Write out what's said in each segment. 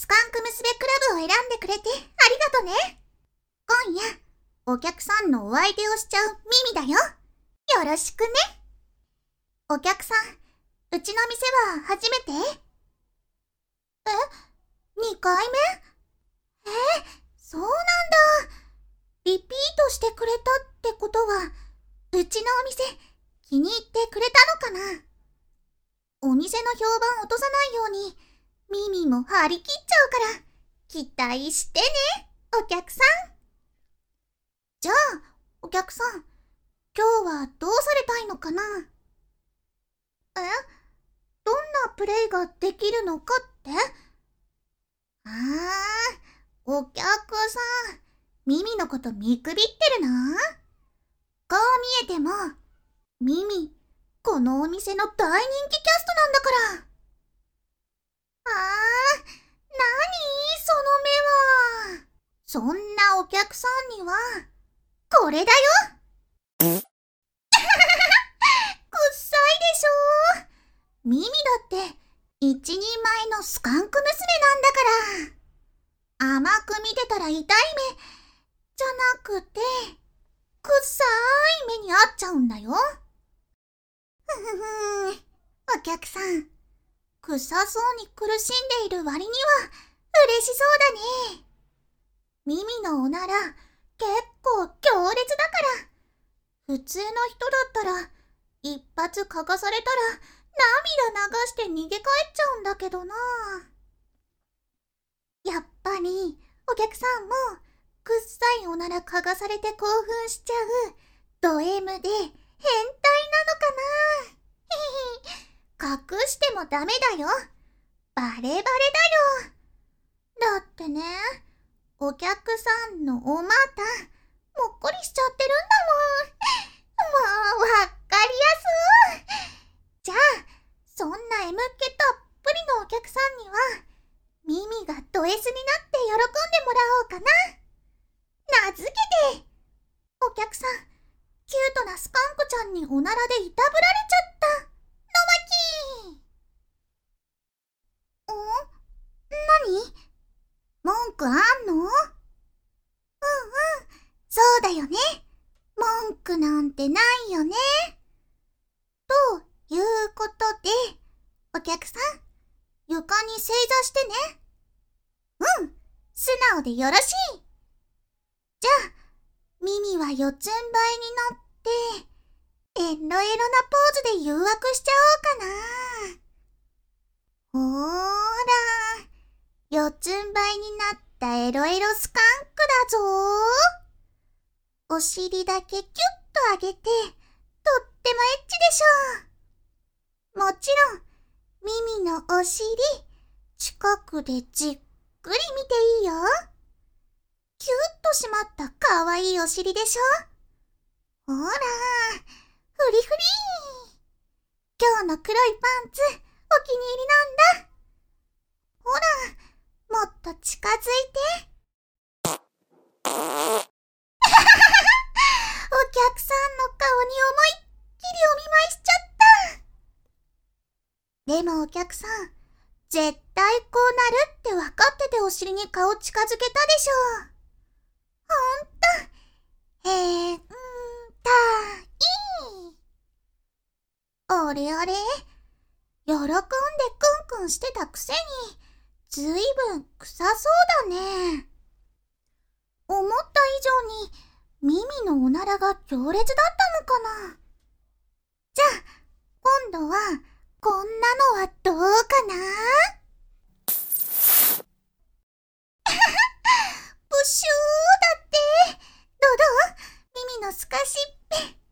スカンク娘クラブを選んでくれてありがとね。今夜、お客さんのお相手をしちゃうミミだよ。よろしくね。お客さん、うちの店は初めて？2回目？そうなんだ。リピートしてくれたってことは、うちのお店気に入ってくれたのかな？お店の評判落とさないように、ミミも張り切っちゃうから、期待してね、お客さん。じゃあ、お客さん、今日はどうされたいのかな？どんなプレイができるのかって？お客さん、ミミのこと見くびってるな。こう見えても、ミミ、このお店の大人気キャストなんだから。なにその目は。そんなお客さんには、これだよ。くっさいでしょ。ミミだって一人前のスカンク娘なんだから。甘く見てたら痛い目じゃなくて、くっさい目に遭っちゃうんだよ。お客さん、臭そうに苦しんでいる割には嬉しそうだね。ミミのおなら結構強烈だから。普通の人だったら一発嗅がされたら涙流して逃げ帰っちゃうんだけどな。やっぱりお客さんもくっさいおなら嗅がされて興奮しちゃうド M で変態なのかな。隠してもダメだよ。バレバレだよ。だってね、お客さんのお股もっこりしちゃってるんだもん。もうわかりやす。じゃあ、そんな M 気たっぷりのお客さんには、ミミがド S になって喜んでもらおうかな。名付けて、お客さん、キュートなスカンクちゃんにおならでいたぶられちゃった。の巻。何？文句あんの？そうだよね。文句なんてないよね。ということで、お客さん、床に正座してね。素直でよろしい。じゃあ、ミミは四つん這いに乗って、エロエロなポーズで誘惑しちゃおうかな。ほーら、四つん這いになったエロエロスカンクだぞー。お尻だけキュッと上げて、とってもエッチでしょ。もちろん、ミミのお尻、近くでじっくり見ていいよ。キュッと締まったかわいいお尻でしょ。ほら、フリフリー。今日の黒いパンツ、お気に入りなんだ。ほら、もっと近づいて。お客さんの顔に思いっきりお見舞いしちゃった。でもお客さん、絶対こうなるって分かっててお尻に顔近づけたでしょ。ほんと、いい。あれあれ、喜んでクンクンしてたくせに、ずいぶん臭そうだね。思った以上に、ミミのおならが強烈だったのかな。じゃあ、今度は、こんなのはどうかな。ブシューだって。どうミミのスカシッペ。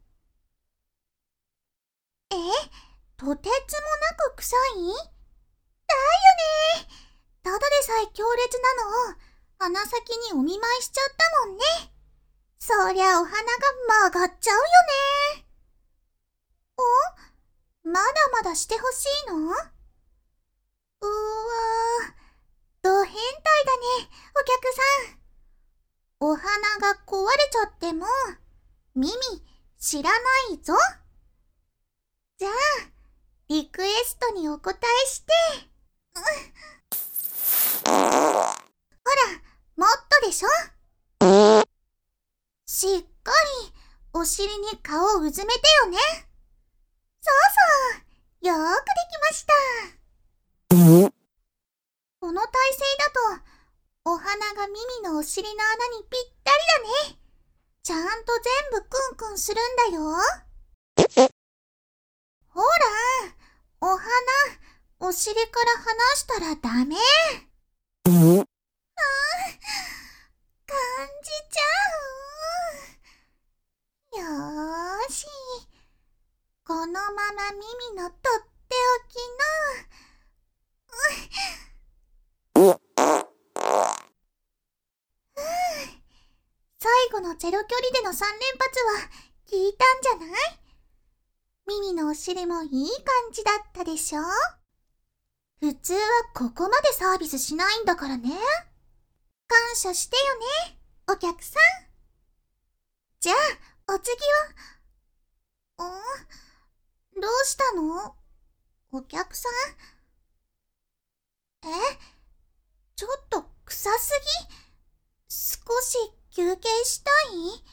とてつもなく臭い？だよね。ただでさえ強烈なのを鼻先にお見舞いしちゃったもんね。そりゃお花が曲がっちゃうよね。まだまだしてほしいの？うわー、ド変態だね、お客さん。お花が壊れちゃっても、ミミ知らないぞ。じゃあ、リクエストにお答えして。 お尻に顔をうずめてよね。そうそう。よーくできました。この体勢だと、お花がミミのお尻の穴にぴったりだね。ちゃんと全部クンクンするんだよ。ほら、お花、お尻から離したらダメ。感じちゃう。よーし。このままミミのとっておきの、最後のゼロ距離での3連発は効いたんじゃない？ミミのお尻もいい感じだったでしょ？普通はここまでサービスしないんだからね。感謝してよね、お客さん。じゃあ、お次は、どうしたの？お客さん？ちょっと臭すぎ？少し休憩したい？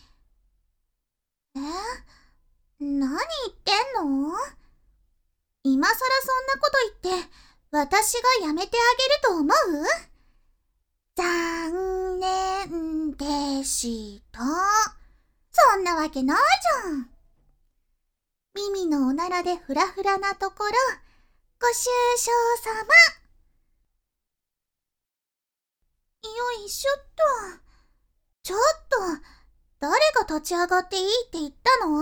何言ってんの？今さらそんなこと言って、私がやめてあげると思う？残念でした。そんなわけないじゃん。ミミのおならでフラフラなところ、ご愁傷様。よいしょっと。ちょっと、誰が立ち上がっていいって言ったの？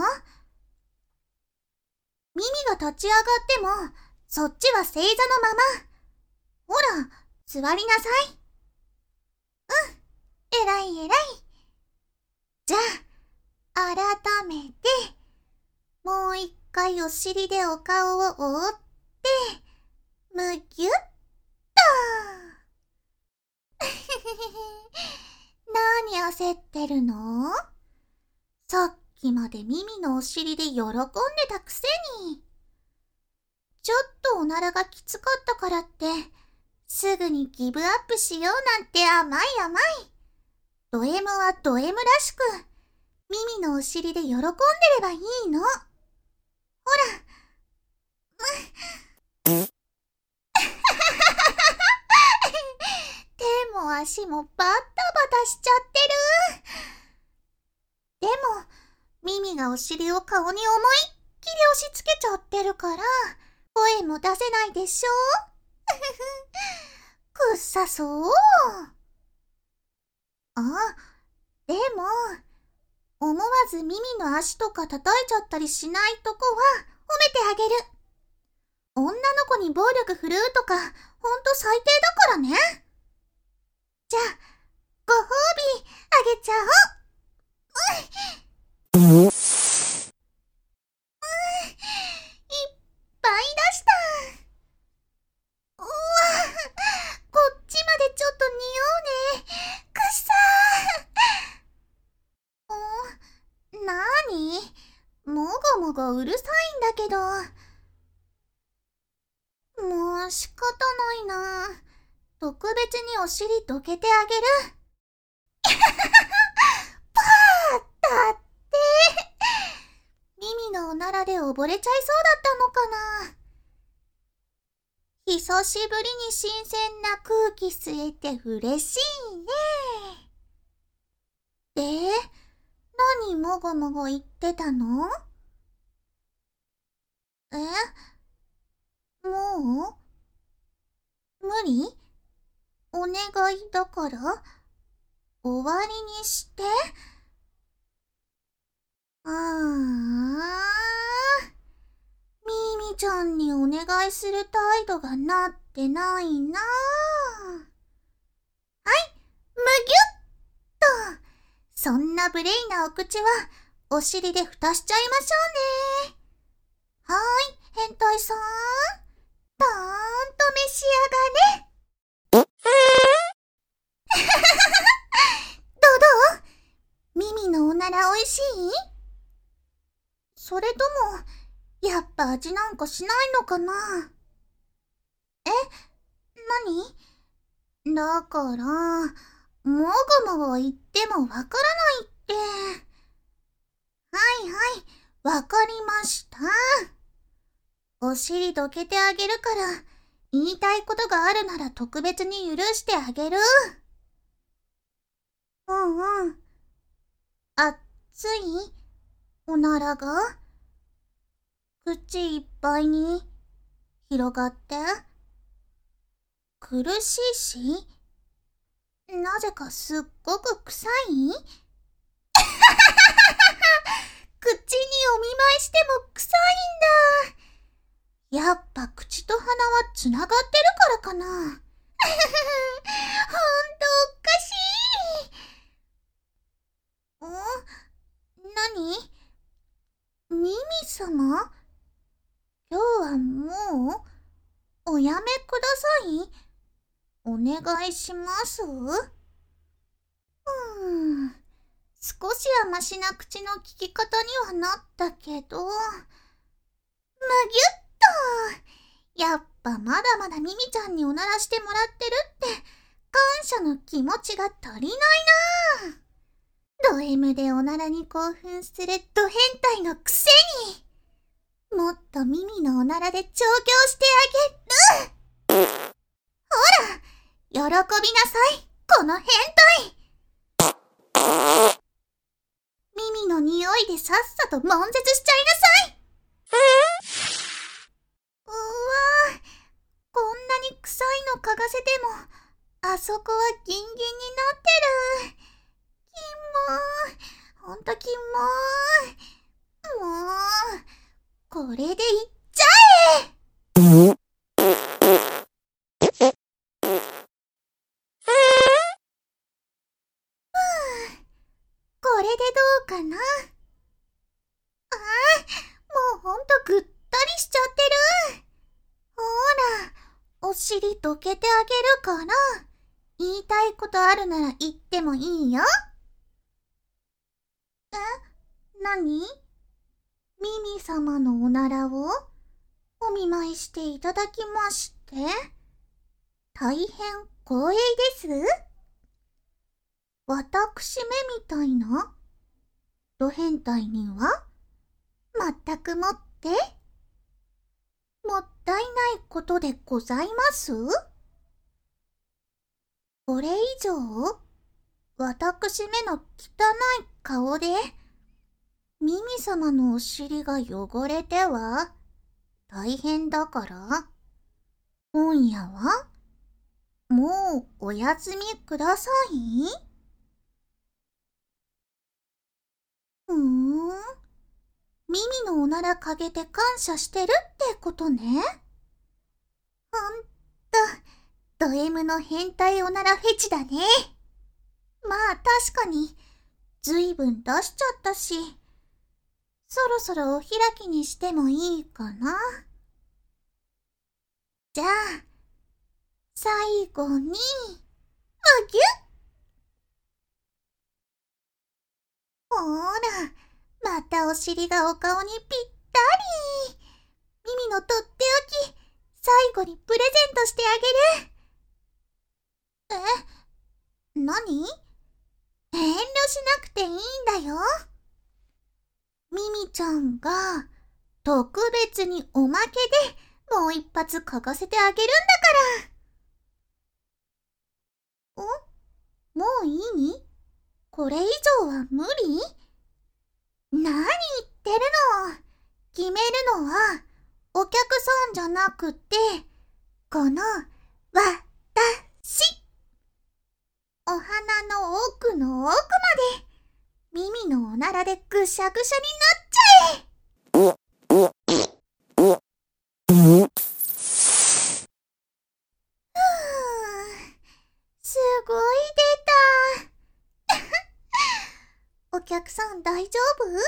ミミが立ち上がっても、そっちは正座のまま。ほら、座りなさい。えらいえらい。じゃあ、改めて、もう一回お尻でお顔を覆って、むぎゅっと。何焦ってるの？さっきまでミミのお尻で喜んでたくせに。ちょっとおならがきつかったからって、すぐにギブアップしようなんて甘い甘い。ド M はド M らしく、ミミのお尻で喜んでればいいの。ほら。手も足もバタバタしちゃってる。でも、ミミがお尻を顔に思いっきり押し付けちゃってるから、声も出せないでしょ？くっさそう。あ、でも、思わずミミの足とか叩いちゃったりしないとこは褒めてあげる。女の子に暴力振るうとか、ほんと最低だからね。じゃあ、ご褒美あげちゃおう。いっぱい出した。うわ、こっちまでちょっと匂うね。くっさー。なーに？もごもごうるさいんだけど。もう仕方ないな。特別にお尻どけてあげる。パーだって。ミミのおならで溺れちゃいそうだったのかな。久しぶりに新鮮な空気吸えて嬉しいね。で、何もごもご言ってたの？もう？無理？お願いだから終わりにして。ミミちゃんにお願いする態度がなってないな。はい、むぎゅっと。そんな無礼なお口はお尻で蓋しちゃいましょうね。はーい、変態さん。どーんと召し上がれ。どうミミのおならおいしい？それとも、やっぱ味なんかしないのかな？何？だから、もごもご言ってもわからないって。ははいはい、わかりました。お尻どけてあげるから、言いたいことがあるなら特別に許してあげる。うんうん。熱いおならが口いっぱいに広がって苦しいし、なぜかすっごく臭い口にお見舞いしても臭いんだ。やっぱ口と鼻はつながってるからかな。ほんとおかしい。なに？ミミ様？今日はもうおやめください。お願いします。少しはマシな口の利き方にはなったけど、むぎゅっと。やっぱまだまだミミちゃんにおならしてもらってるって感謝の気持ちが足りないな。ド M でおならに興奮するド変態のくせに、もっとミミのおならで調教してあげる。ほら、喜びなさい、この変態。ミミの匂いでさっさと悶絶しちゃいなさい。うわぁ、こんなに臭いの嗅がせても、あそこはギンギンになってる。キモー、ほんとキモー。もう、これでいっちゃえ。これでどうかな。もうほんとぐったりしちゃってる。ほら、お尻どけてあげるから、言いたいことあるなら言ってもいいよ。なに？ミミ様のおならをお見舞いしていただきまして、大変光栄です。私めみたいなド変態には、まったくもって、もったいないことでございます。これ以上、私めの汚い顔で、ミミ様のお尻が汚れては大変だから、今夜はもうお休みください。ミミのおならかげて感謝してるってことね。ほんと、ド M の変態おならフェチだね。まあ確かに、ずいぶん出しちゃったし、そろそろお開きにしてもいいかな。じゃあ、最後に、むぎゅっ。ほら、またお尻がお顔にぴったり。ミミのとっておき、最後にプレゼントしてあげる。なに？遠慮しなくていいんだよ。ミミちゃんが特別におまけでもう一発嗅がせてあげるんだから。もういい？これ以上は無理？何言ってるの？決めるのはお客さんじゃなくて、この私。お花の奥の奥まで、耳のおならでぐしゃぐしゃになっちゃえ。すごい出た。お客さん大丈夫？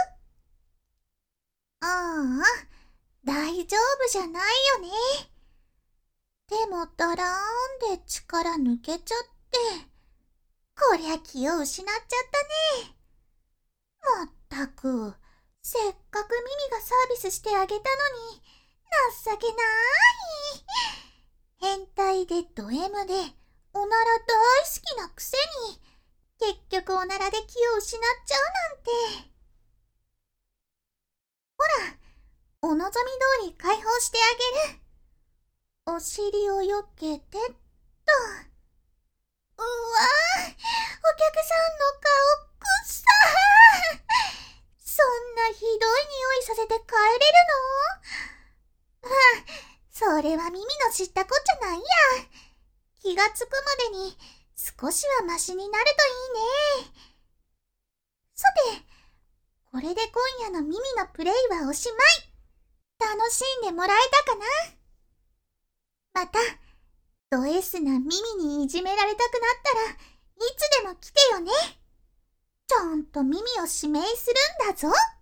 ああ、大丈夫じゃないよね。でもだらーんで力抜けちゃって、こりゃ気を失っちゃったね。まったく、せっかくミミがサービスしてあげたのに、情けない。変態でド M でおなら大好きなくせに、結局おならで気を失っちゃうなんて。 お望み通り解放してあげる。お尻をよけてっと。うわぁ、お客さんの顔くっさー。そんなひどい匂いさせて帰れるの？それは耳の知ったこっちゃないや。気がつくまでに少しはマシになるといいね。さて、これで今夜の耳のプレイはおしまい。楽しんでもらえたかな？また、ド S な耳にいじめられたくなったらいつでも来てよね。ちゃんと耳を指名するんだぞ。